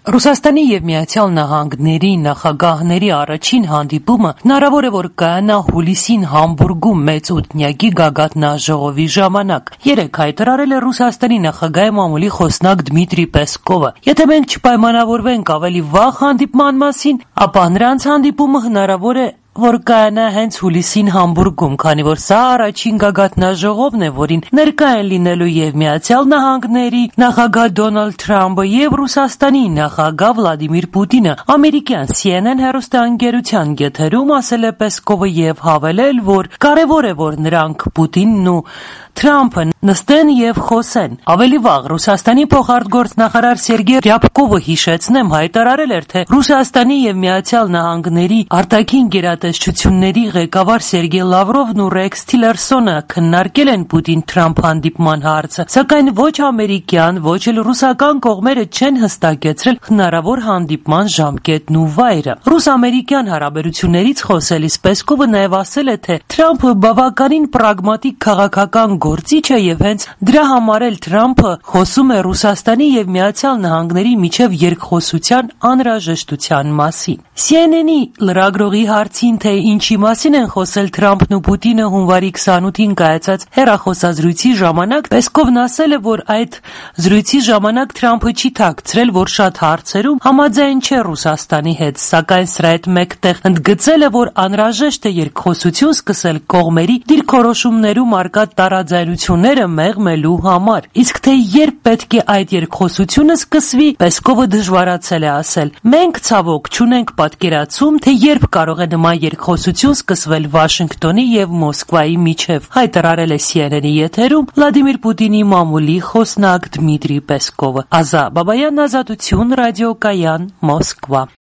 Ռուսաստանի և Միացյալ Նահանգների նախագահների առաջին հանդիպումը հնարավոր է, որ կայանա հուլիսին Համբուրգում մեծ ութնյակի գագաթնաժողովի ժամանակ։ Երեկ հայտարարել է Ռուսաստանի նախագահի մամուլի խոսնակ Դմիտրի Պեսկովը։ Եթե մենք չպայմանավորվենք ավելի վաղ հանդիպման մասին, ապա նրանց հանդիպումը հնարավոր է, որ կայանա հենց հուլիսին Համբուրգում, քանի որ սա առաջին գագաթնաժողովն է, որին ներկա են լինելու և Միացյալ Նահանգների նախագահ Դոնալդ Թրամփը և Ռուսաստանի նախագահ Վլադիմիր Պուտինը։ Ամերիկյան CNN հեռուստաընկերության եթերում ասել է Պեսկովը և հավելել, որ կարևոր է, որ նրանք Պուտինն ու Թրամփը նստեն և խոսեն։ Ավելի վաղ Ռուսաստանի փոխարտգործնախարար Սերգեյ Ռյաբկովը, հիշեցնեմ, հայտարարել էր, թե Ռուսաստանի և Միացյալ Նահանգների արտաքին գերատեսչությունների ղեկավար Սերգեյ Լավրովն ու Ռեքս Թիլերսոնը քննարկել են Պուտին-Թրամփ հանդիպման հարցը, սակայն ոչ ամերիկյան, ոչ էլ ռուսական կողմերը չեն հստակեցրել հնարավոր հանդիպման ժամկետն ու վայրը։ Ռուս-ամերիկյան հարաբերություններից խոսելիս Պեսկովը նաև ասել է, թե Թրամփը բավականին պրագմատիկ քաղաքական գործիչ է և հենց դրա համար էլ Թրամփը խոսում է Ռուսաստանի և Միացյալ Նահանգների միջև երկխոսության անհրաժեշտության մասին։ CNN-ի լրագրողի հարցին, թե ինչի մասին են խոսել Թրամփն ու Պուտինը հունվարի 28-ին կայացած հեռախոսազրույցի ժամանակ, Պեսկովն ասել է, որ այդ զրույցի ժամանակ Թրամփը չի թաքցրել, որ շատ հարցերում համաձայն չէ Ռուսաստանի հետ, սակայն սրա հետ մեկտեղ ընդգծել է, որ անհրաժեշտ է երկխոսություն սկսել կողմերի դիրքորոշումներում առկա տարաձայնությունները մեղմելու համար։ Իսկ թե երբ պետք է այդ երկխոսությունը սկսվի, Պեսկովը դժվարացել է ասել։ Մենք ցավոք չունենք պատկերացում, թե երբ կարող է նման երկխոսություն սկսվել Վաշինգտոնի և Մոսկվայի միջև, հայտարարել է CNN-ի եթերում Վլադիմիր Պուտինի մամուլի խոսնակ Դմիտրի Պեսկովը։ Ազա Բաբայան, Ազատություն, ռադիոկայան, Մոսկվա։